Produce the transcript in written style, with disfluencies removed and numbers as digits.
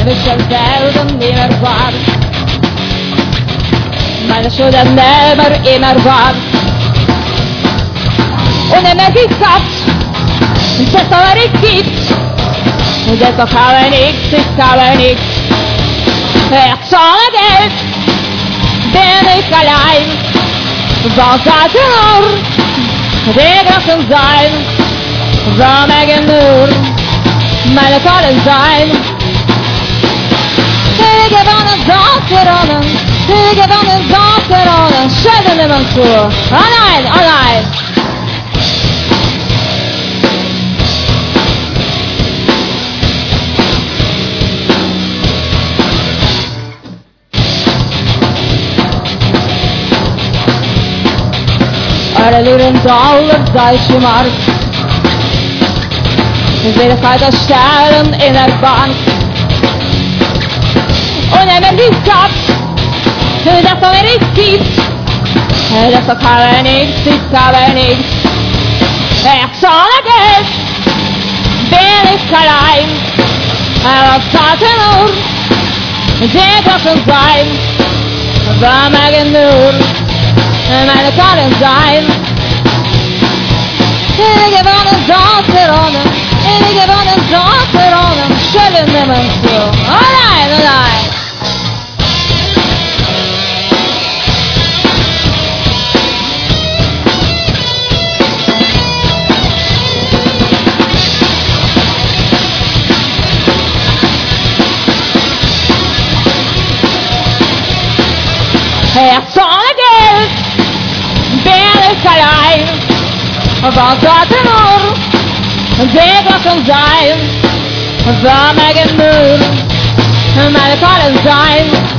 ich derselben immer war. Meine Schuld selber immer war. Und immer gesagt, das aber nicht gibt. Und deshalb habe nichts, ich habe nichts. Ich zahle Geld, bin ich allein. Was hat nur die Grafen sein? War mir nur meine Tollen sein. Die gewonnen Sonsteronen, die gewonnen Sonsteronen, schäden niemand zu. Oh nein, oh nein. Alle lieren Dollar, Deutsche Mark. Ich sehe das Stern in der Bank. Und nehmen die Stadt, das aber nicht gibt. Das habe nichts, ich habe nichts. Ich zahle Geld, bin ich allein. Aber zahlte nur, die Glocken sein. War mir nur meine Tollen sein. Die gewonnen Sonsteronen, die gewonnen Sonsteronen, schön nehmen zu. Oh nein, oh nein. Ich zahle Geld, bin ich allein. Was sollte nur die Glocken sein? War mir genug, meine Tollen sein.